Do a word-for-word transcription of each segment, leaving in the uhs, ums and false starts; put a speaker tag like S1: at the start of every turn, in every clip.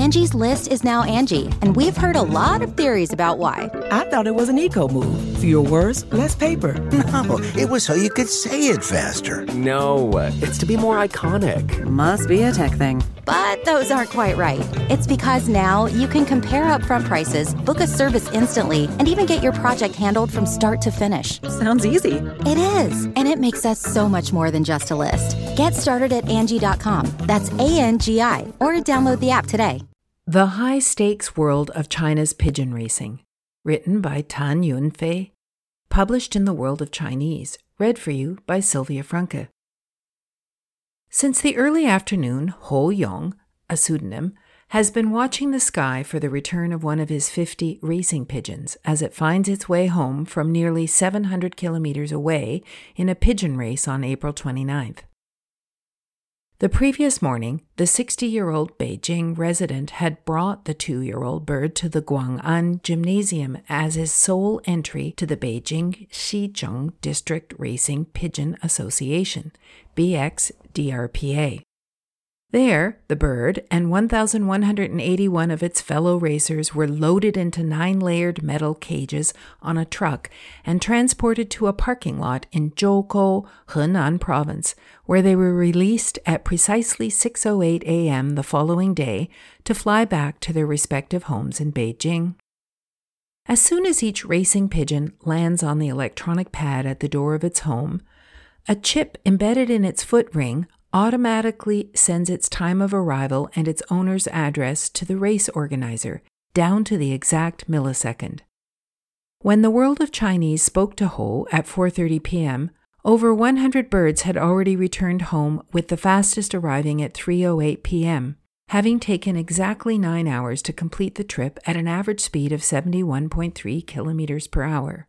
S1: Angie's List is now Angie, and we've heard a lot of theories about why.
S2: I thought it was an eco move. Fewer words, less paper.
S3: No, it was so you could say it faster.
S4: No, it's to be more iconic.
S5: Must be a tech thing.
S1: But those aren't quite right. It's because now you can compare upfront prices, book a service instantly, and even get your project handled from start to finish.
S5: Sounds easy.
S1: It is, and it makes us so much more than just a list. Get started at Angie dot com. That's A N G I, or download the app today.
S6: The High-Stakes World of China's Pigeon Racing, written by Tan Yunfei, published in The World of Chinese, read for you by Sylvia Franke. Since the early afternoon, Ho Yong, a pseudonym, has been watching the sky for the return of one of his fifty racing pigeons as it finds its way home from nearly seven hundred kilometers away in a pigeon race on April twenty-ninth. The previous morning, the sixty-year-old Beijing resident had brought the two-year-old bird to the Guang'an Gymnasium as his sole entry to the Beijing Xizheng District Racing Pigeon Association, B X D R P A. There, the bird and one thousand one hundred eighty-one of its fellow racers were loaded into nine-layered metal cages on a truck and transported to a parking lot in Zhoukou, Henan Province, where they were released at precisely six oh eight a.m. the following day to fly back to their respective homes in Beijing. As soon as each racing pigeon lands on the electronic pad at the door of its home, a chip embedded in its foot ring automatically sends its time of arrival and its owner's address to the race organizer, down to the exact millisecond. When the World of Chinese spoke to Ho at four thirty p.m., over one hundred birds had already returned home, with the fastest arriving at three oh eight p.m., having taken exactly nine hours to complete the trip at an average speed of seventy-one point three kilometers per hour.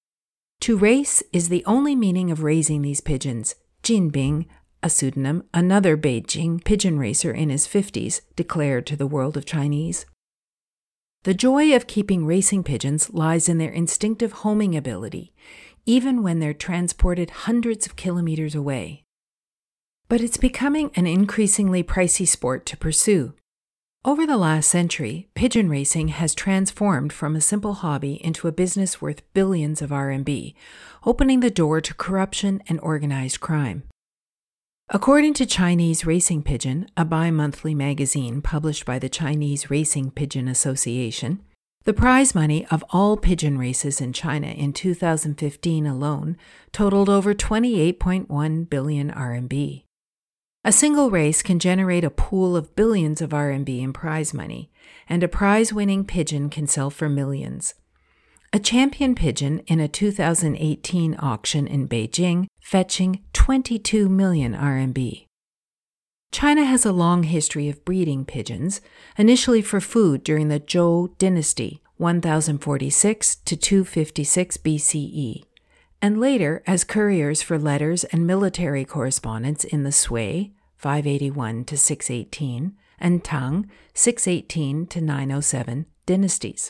S6: To race is the only meaning of raising these pigeons, Jinbing, a pseudonym, another Beijing pigeon racer in his fifties, declared to the World of Chinese. The joy of keeping racing pigeons lies in their instinctive homing ability, even when they're transported hundreds of kilometers away. But it's becoming an increasingly pricey sport to pursue. Over the last century, pigeon racing has transformed from a simple hobby into a business worth billions of R M B, opening the door to corruption and organized crime. According to Chinese Racing Pigeon, a bi-monthly magazine published by the Chinese Racing Pigeon Association, the prize money of all pigeon races in China in two thousand fifteen alone totaled over twenty-eight point one billion R M B. A single race can generate a pool of billions of R M B in prize money, and a prize-winning pigeon can sell for millions. A champion pigeon in a two thousand eighteen auction in Beijing fetching twenty-two million R M B. China has a long history of breeding pigeons, initially for food during the Zhou dynasty, one thousand forty-six to two fifty-six B C E, and later as couriers for letters and military correspondence in the Sui, five eighty-one to six eighteen, and Tang, six eighteen to nine oh seven dynasties.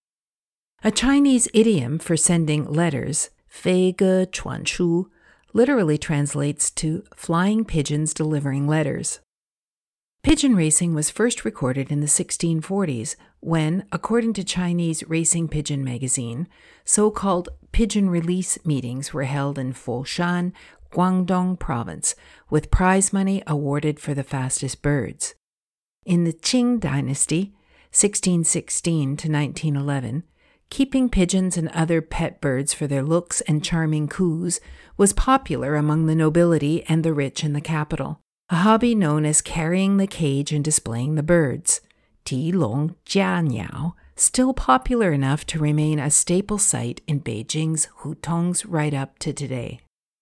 S6: A Chinese idiom for sending letters, fei ge chuan shu, literally translates to flying pigeons delivering letters. Pigeon racing was first recorded in the sixteen forties when, according to Chinese Racing Pigeon magazine, so-called pigeon release meetings were held in Foshan, Guangdong province, with prize money awarded for the fastest birds. In the Qing dynasty, sixteen sixteen to nineteen eleven, keeping pigeons and other pet birds for their looks and charming coos was popular among the nobility and the rich in the capital, a hobby known as carrying the cage and displaying the birds, Ti Long Jia Niao, still popular enough to remain a staple sight in Beijing's hutongs right up to today.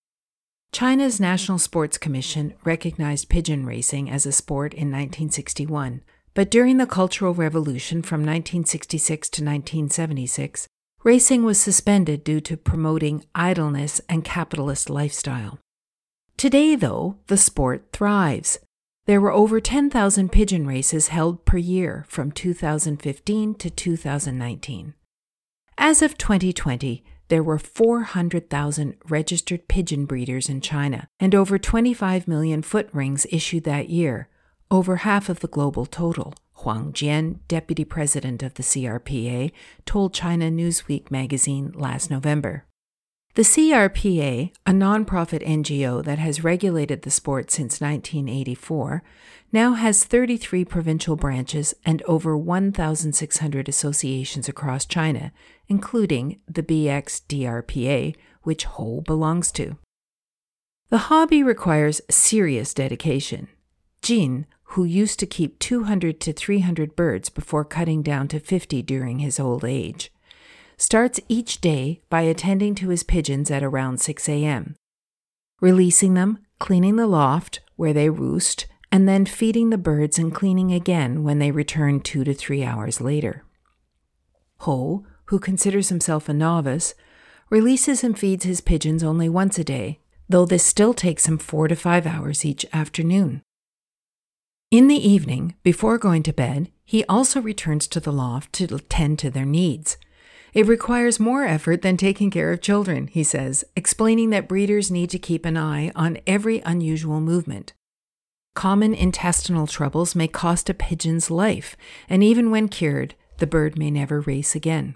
S6: China's National Sports Commission recognized pigeon racing as a sport in nineteen sixty-one, but during the Cultural Revolution from nineteen sixty-six to nineteen seventy-six, racing was suspended due to promoting idleness and capitalist lifestyle. Today, though, the sport thrives. There were over ten thousand pigeon races held per year from two thousand fifteen to two thousand nineteen. As of twenty twenty, there were four hundred thousand registered pigeon breeders in China and over twenty-five million foot rings issued that year, over half of the global total, Huang Jian, deputy president of the C R P A, told China Newsweek magazine last November. The C R P A, a nonprofit N G O that has regulated the sport since nineteen eighty-four, now has thirty-three provincial branches and over one thousand six hundred associations across China, including the B X D R P A, which Ho belongs to. The hobby requires serious dedication. Jin, who used to keep two hundred to three hundred birds before cutting down to fifty during his old age, starts each day by attending to his pigeons at around six a.m., releasing them, cleaning the loft where they roost, and then feeding the birds and cleaning again when they return two to three hours later. Ho, who considers himself a novice, releases and feeds his pigeons only once a day, though this still takes him four to five hours each afternoon. In the evening, before going to bed, he also returns to the loft to tend to their needs. It requires more effort than taking care of children, he says, explaining that breeders need to keep an eye on every unusual movement. Common intestinal troubles may cost a pigeon's life, and even when cured, the bird may never race again.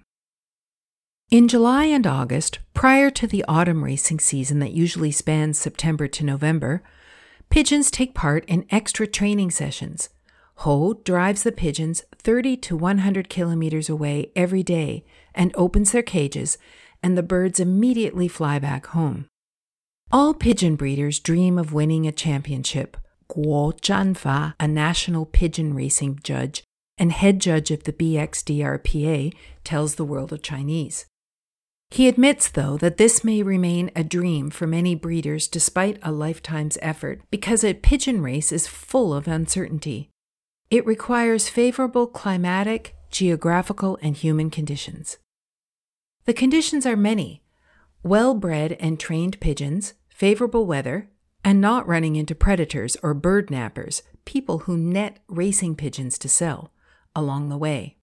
S6: In July and August, prior to the autumn racing season that usually spans September to November, pigeons take part in extra training sessions. Ho drives the pigeons thirty to one hundred kilometers away every day and opens their cages, and the birds immediately fly back home. All pigeon breeders dream of winning a championship. Guo Zhanfa, a national pigeon racing judge and head judge of the B X D R P A, tells the World of Chinese. He admits, though, that this may remain a dream for many breeders despite a lifetime's effort, because a pigeon race is full of uncertainty. It requires favorable climatic, geographical, and human conditions. The conditions are many: well-bred and trained pigeons, favorable weather, and not running into predators or bird nappers, people who net racing pigeons to sell, along the way.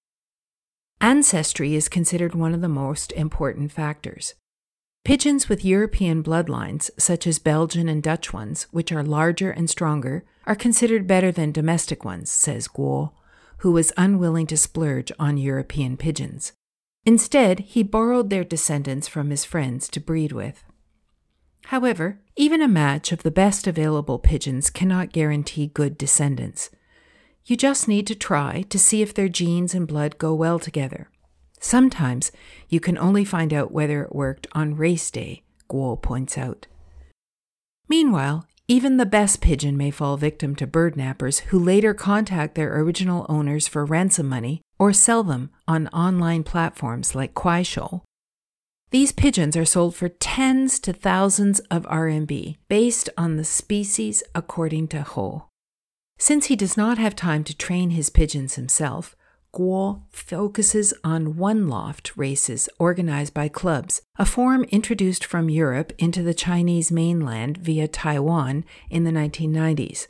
S6: Ancestry is considered one of the most important factors. Pigeons with European bloodlines, such as Belgian and Dutch ones, which are larger and stronger, are considered better than domestic ones, says Guo, who was unwilling to splurge on European pigeons. Instead, he borrowed their descendants from his friends to breed with. However, even a match of the best available pigeons cannot guarantee good descendants. You just need to try to see if their genes and blood go well together. Sometimes you can only find out whether it worked on race day, Guo points out. Meanwhile, even the best pigeon may fall victim to bird nappers who later contact their original owners for ransom money or sell them on online platforms like Kuaishou. These pigeons are sold for tens to thousands of R M B, based on the species according to Ho. Since he does not have time to train his pigeons himself, Guo focuses on one-loft races organized by clubs, a form introduced from Europe into the Chinese mainland via Taiwan in the nineteen nineties.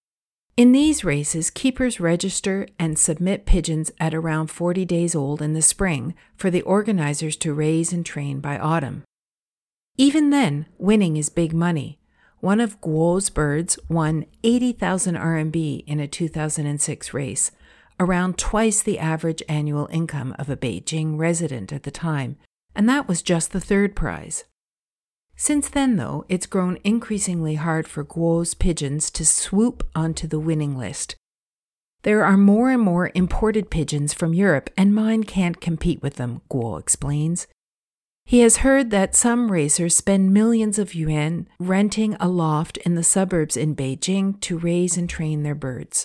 S6: In these races, keepers register and submit pigeons at around forty days old in the spring for the organizers to raise and train by autumn. Even then, winning is big money. One of Guo's birds won eighty thousand R M B in a two thousand six race, around twice the average annual income of a Beijing resident at the time, and that was just the third prize. Since then, though, it's grown increasingly hard for Guo's pigeons to swoop onto the winning list. There are more and more imported pigeons from Europe, and mine can't compete with them, Guo explains. He has heard that some racers spend millions of yuan renting a loft in the suburbs in Beijing to raise and train their birds.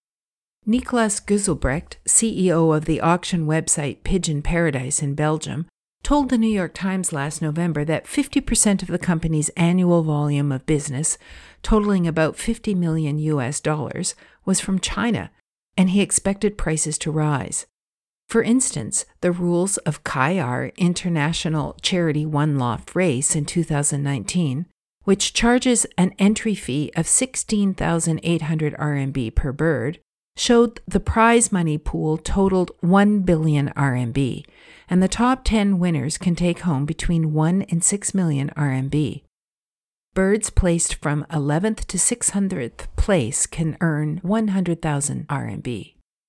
S6: Nicolas Guzelbrecht, C E O of the auction website Pigeon Paradise in Belgium, told the New York Times last November that fifty percent of the company's annual volume of business, totaling about fifty million U S dollars, was from China, and he expected prices to rise. For instance, the rules of Kaiar International Charity One Loft Race in two thousand nineteen, which charges an entry fee of sixteen thousand eight hundred R M B per bird, showed the prize money pool totaled one billion R M B, and the top ten winners can take home between one and six million R M B. Birds placed from eleventh to six hundredth place can earn one hundred thousand R M B.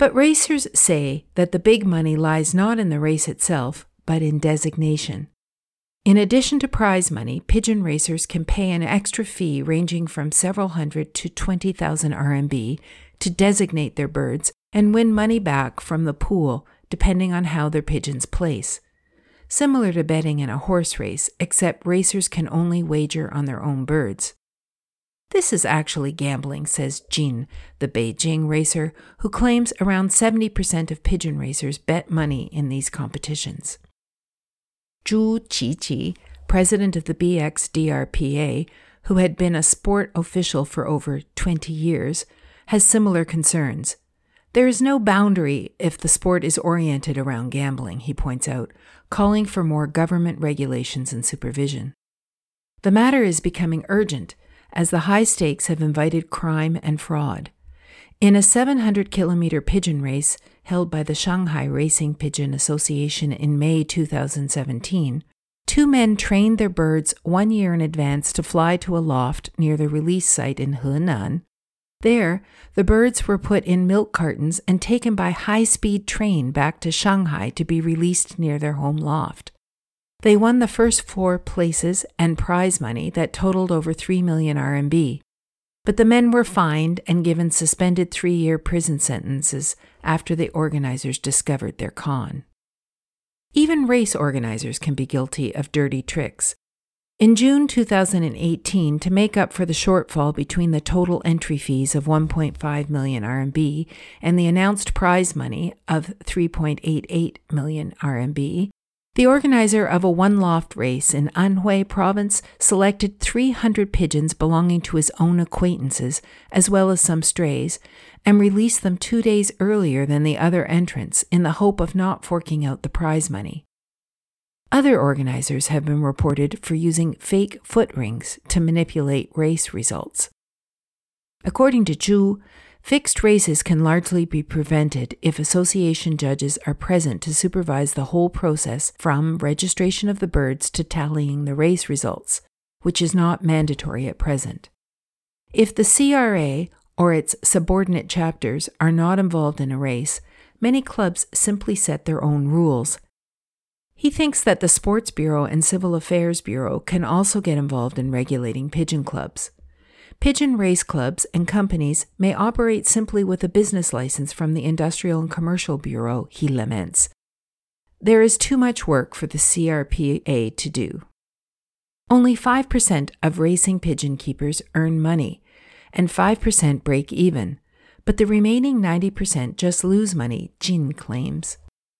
S6: But racers say that the big money lies not in the race itself, but in designation. In addition to prize money, pigeon racers can pay an extra fee ranging from several hundred to twenty thousand R M B to designate their birds and win money back from the pool depending on how their pigeons place. Similar to betting in a horse race, except racers can only wager on their own birds. This is actually gambling, says Jin, the Beijing racer, who claims around seventy percent of pigeon racers bet money in these competitions. Zhu Qiqi, president of the B X D R P A, who had been a sport official for over twenty years, has similar concerns. There is no boundary if the sport is oriented around gambling, he points out, calling for more government regulations and supervision. The matter is becoming urgent, as the high stakes have invited crime and fraud. In a seven hundred kilometer pigeon race held by the Shanghai Racing Pigeon Association in May two thousand seventeen, two men trained their birds one year in advance to fly to a loft near the release site in Henan. There, the birds were put in milk cartons and taken by high-speed train back to Shanghai to be released near their home loft. They won the first four places and prize money that totaled over three million R M B. But the men were fined and given suspended three-year prison sentences after the organizers discovered their con. Even race organizers can be guilty of dirty tricks. In June two thousand eighteen, to make up for the shortfall between the total entry fees of one point five million R M B and the announced prize money of three point eight eight million R M B, the organizer of a one-loft race in Anhui province selected three hundred pigeons belonging to his own acquaintances, as well as some strays, and released them two days earlier than the other entrants in the hope of not forking out the prize money. Other organizers have been reported for using fake foot rings to manipulate race results. According to Zhu, fixed races can largely be prevented if association judges are present to supervise the whole process from registration of the birds to tallying the race results, which is not mandatory at present. If the C R A or its subordinate chapters are not involved in a race, many clubs simply set their own rules. He thinks that the Sports Bureau and Civil Affairs Bureau can also get involved in regulating pigeon clubs. Pigeon race clubs and companies may operate simply with a business license from the Industrial and Commercial Bureau, he laments. There is too much work for the C R P A to do. Only five percent of racing pigeon keepers earn money, and five percent break even, but the remaining ninety percent just lose money, Jin claims.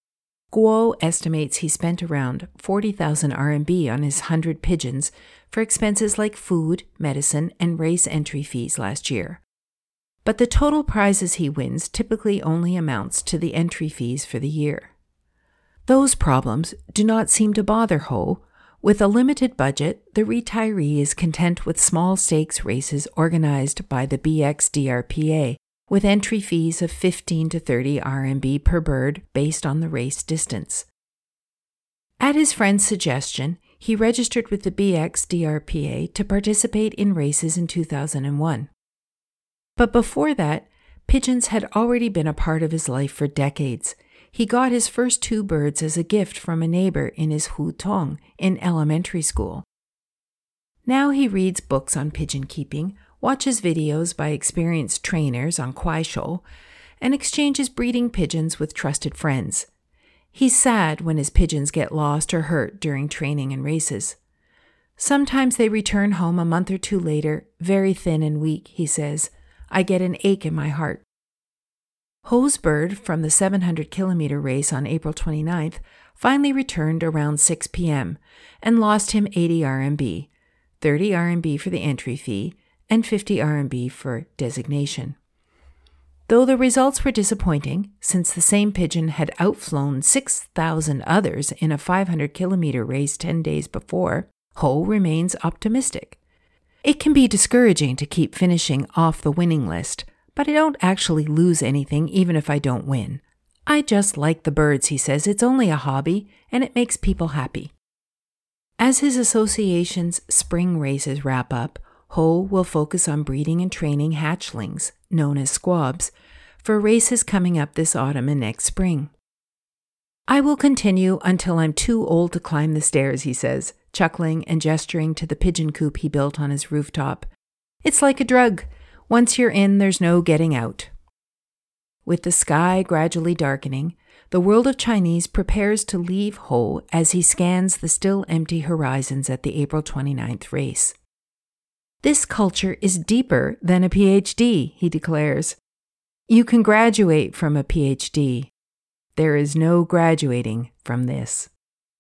S6: Guo estimates he spent around forty thousand R M B on his one hundred pigeons for expenses like food, medicine, and race entry fees last year. But the total prizes he wins typically only amounts to the entry fees for the year. Those problems do not seem to bother Ho. With a limited budget, the retiree is content with small stakes races organized by the B X D R P A, with entry fees of fifteen to thirty R M B per bird based on the race distance. At his friend's suggestion, he registered with the B X D R P A to participate in races in two thousand one. But before that, pigeons had already been a part of his life for decades. He got his first two birds as a gift from a neighbor in his hutong in elementary school. Now he reads books on pigeon keeping, watches videos by experienced trainers on Kuaishou, and exchanges breeding pigeons with trusted friends. He's sad when his pigeons get lost or hurt during training and races. Sometimes they return home a month or two later, very thin and weak, he says. I get an ache in my heart. Ho's bird from the seven hundred kilometer race on April twenty-ninth finally returned around six p.m. and lost him eighty R M B, thirty R M B for the entry fee, and fifty R M B for designation. Though the results were disappointing, since the same pigeon had outflown six thousand others in a five hundred kilometer race ten days before, Ho remains optimistic. It can be discouraging to keep finishing off the winning list, but I don't actually lose anything even if I don't win. I just like the birds, he says. It's only a hobby, and it makes people happy. As his association's spring races wrap up, Ho will focus on breeding and training hatchlings, known as squabs, for races coming up this autumn and next spring. I will continue until I'm too old to climb the stairs, he says, chuckling and gesturing to the pigeon coop he built on his rooftop. It's like a drug. Once you're in, there's no getting out. With the sky gradually darkening, the World of Chinese prepares to leave Ho as he scans the still empty horizons at the April twenty-ninth race. This culture is deeper than a P H D, he declares. You can graduate from a P H D. There is no graduating from this.